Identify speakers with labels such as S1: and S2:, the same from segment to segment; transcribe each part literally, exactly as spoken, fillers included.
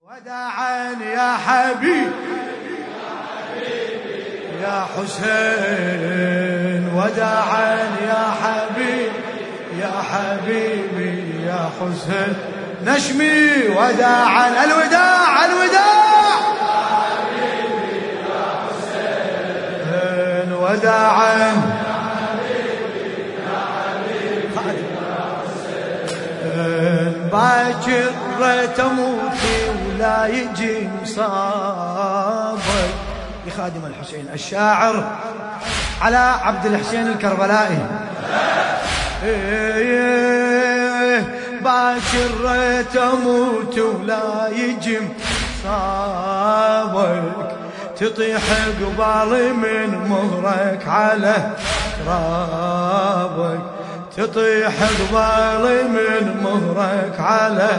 S1: وداعا يا حبيبي يا حسين، وداعا يا حبيبي يا حبيبي يا حسين، نشمي وداعا الوداع الوداع يا حبيبي يا حسين، وداعا يا حبيبي يا حبيبي يا حسين، باكر تموتي ولا يجي مصابك يا خادم الحسين. الشاعر على عبد الحسين الكربلائي. باكر تموت ولا يجي مصابك، تطيح قبالي من مهرك على ترابك، تطيح قبالي من مهرك على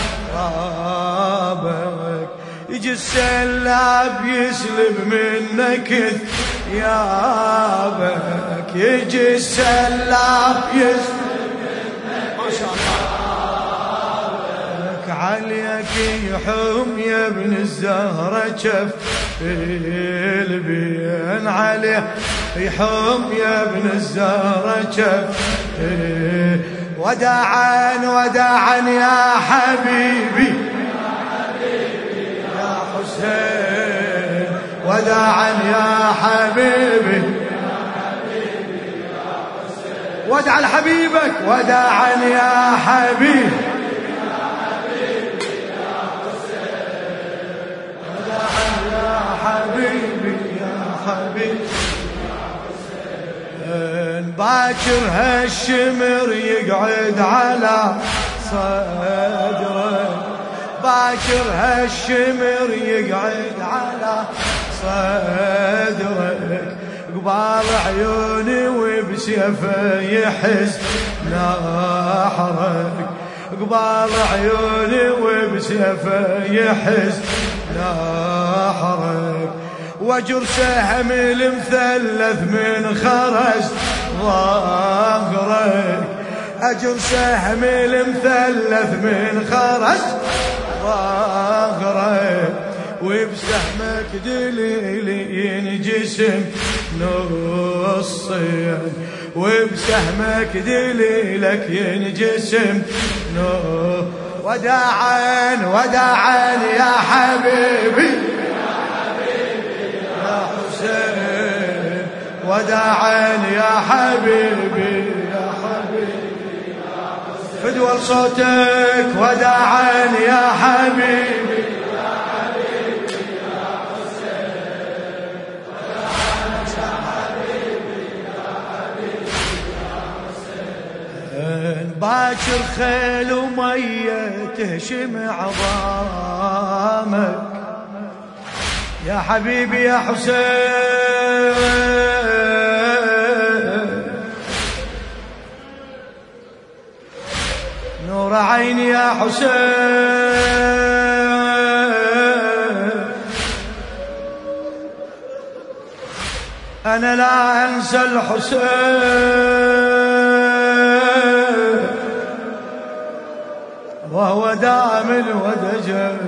S1: ترابك، يجي السلاب يسلب منك ثيابك، يجي السلاب يسلب منك ما شاء الله عليك يحوم يا ابن الزهرة شف البين، عليه يحوم يا ابن الزهرة شف. وداعا وداعا يا حبيبي يا حبيبي يا حسين، وداعا يا حبيبي يا حبيبي يا حسين، ودع لحبيبك وداعا يا حبيبي يا حبيبي يا حسين، وداعا يا حبيبي يا حبيبي يا حسين. باكر هالشمر يقعد على صدرك، باكر هالشمر يقعد على صدرك، قبال عيوني وبسيفه يحس نحرك، قبال عيوني وبسيفه يحس نحرك، وجر سهم المثلث من خرج ظهرك، أجر سهم المثلث من خرج ظهرك، وبسهمك دليلي ينجسم نصين، وبسهمك دليلك ينجسم نص. وداعا وداعا يا حبيبي يا حبيبي يا حسين، وداعا يا حبيبي يا حبيبي يا حسين، فدوى صوتك وداعا يا حبيبي يا حبيبي يا حسين، وداعا يا حبيبي يا حبيبي يا حسين. باكر خيل ومية تهشم عظامك يا حبيبي يا حسين، نور عيني يا حسين، أنا لا أنسى الحسين، وهو دام الودجل،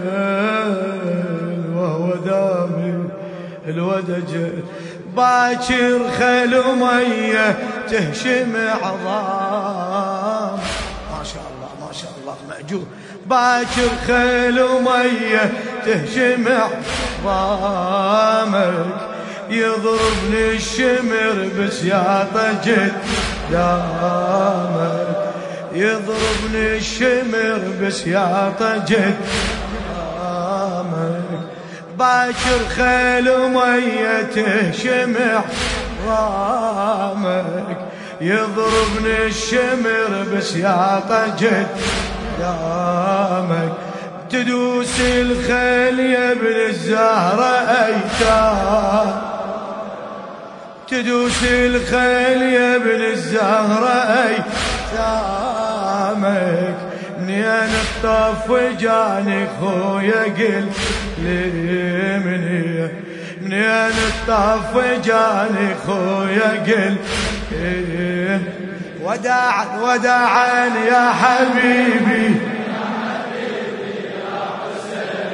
S1: وهو دام الودجل. باكر خيل ومية تهشم عظام ما شاء الله ما شاء الله مأجور، باكر خيل ومية تهشم عظامك، يضربني الشمر بسياطة قدامك، يضربني الشمر بسياطة قدامك، باكر خيل ومية تهشم عظامك، يضربني الشمر بسياطة قدامك، تدوس الخيل يا ابن الزهرة أيتام، تدوس الخيل يا ابن الزهرة أيتامك، منين الطف جاني خويا قل لي منين، منين الطف جاني خويا قل لي. وداعا وداعا يا حبيبي يا حبيبي يا حسين،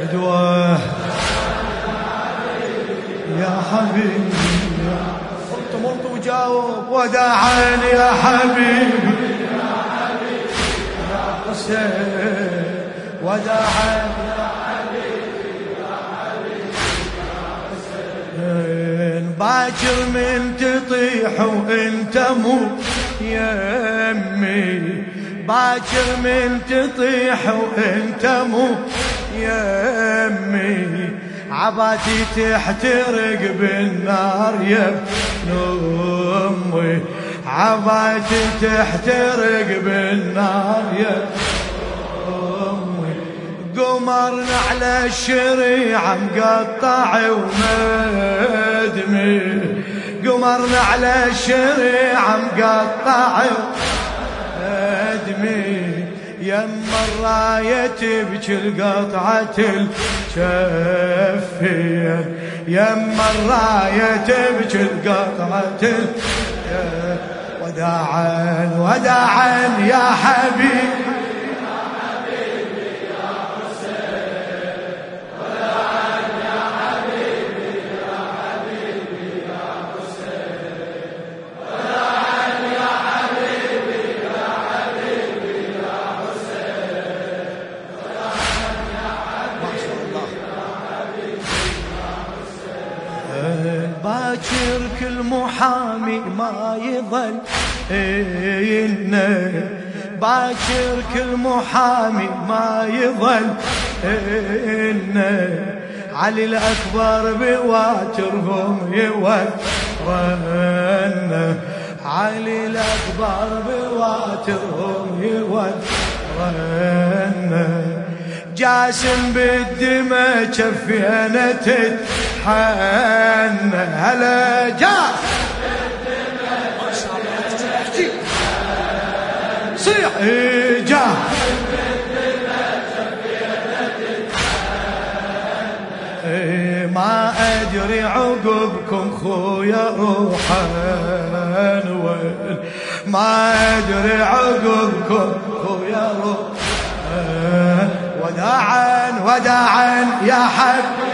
S1: فدوة يا حبيبي قلت مرت وجاوب وداعا يا حبيبي يا حسين وداعا يا حبيبي يا حسين باكر من تطيح وانت مو يمي باكر من تطيح وانت مو يمي عباتي تحترق بالنار يا امي عباتي تحترق بالنار يا امي قمرنا على الشريعة مقطع ومدمي قمرنا على الشريعة مقطع ومدمي يما الراية تبكي القطعة الشفية يما الراية تبكي القطعة الشفية وداعا وداعا يا حبيبي يا حبيبي يا حسين وداعا يا حبيبي يا حبيبي يا حسين وداعا يا حبيبي يا حبيبي يا حسين وداعا يا حبيبي يا حبيبي يا حسين باكر كل محامي ما يظل إنه باكر كل محامي ما يظل إنه علي الأكبر بواترهم يوثرن علي الأكبر بواترهم يوثرن جاسم بالدمى شفينا تتحن هلا جاسم صيح جاه ما أدري عقبكم خويا روحان وين ما أدري عقبكم خويا روحان وداعا وداعا يا حبيبي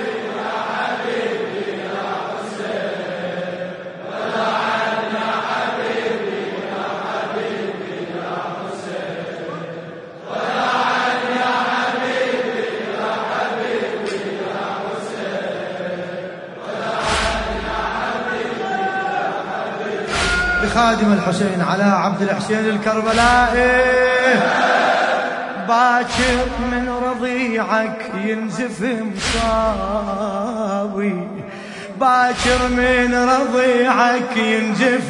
S1: خادم الحسين على عبد الحسين الكربلائي باكر من رضيعك ينزف مصاوي باكر من رضيعك ينزف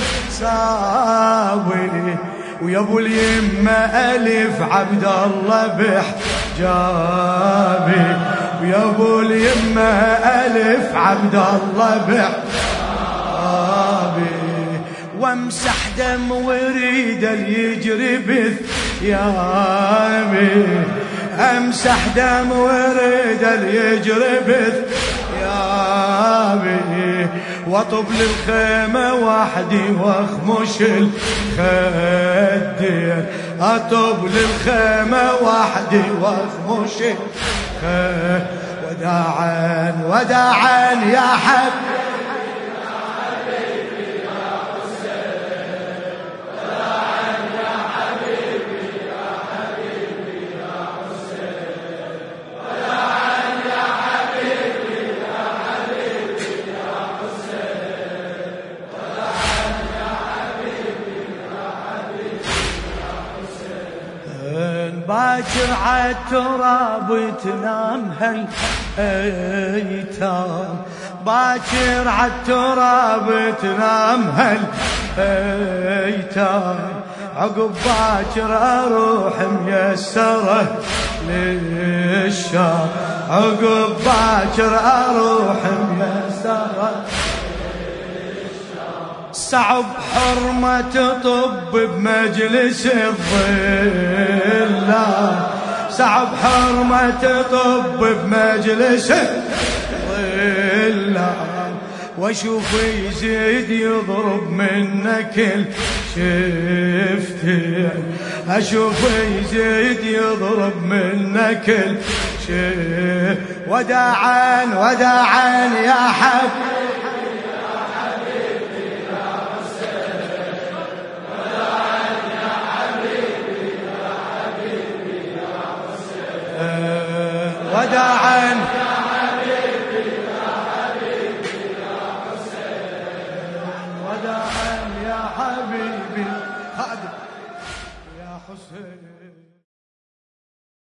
S1: مصاوي ويا ابو اليمه الف عبد الله بحجابي ويا ابو اليمه الف عبد الله بحجابي وامسح دم وريد يجري بثيابي امسح دم وريد يجري بثيابي واطب للخيمة وحدي واخمش الخدين اطب للخيمة وحدي واخمش الخدين وداعا وداعا يا حبيبي باكر عالتراب تنام هالايتام باكر عالتراب تنام هالايتام عقب باكر اروح ميسره للشام عقب باكر اروح ميسره صعب حرمة تطب بمجلس الظل صعب حرمة تطب بمجلس الظل واشوف يزيد يضرب منك الشفتين اشوف يزيد يضرب منك الشيخ وداعا وداعا يا حبيبي وداعا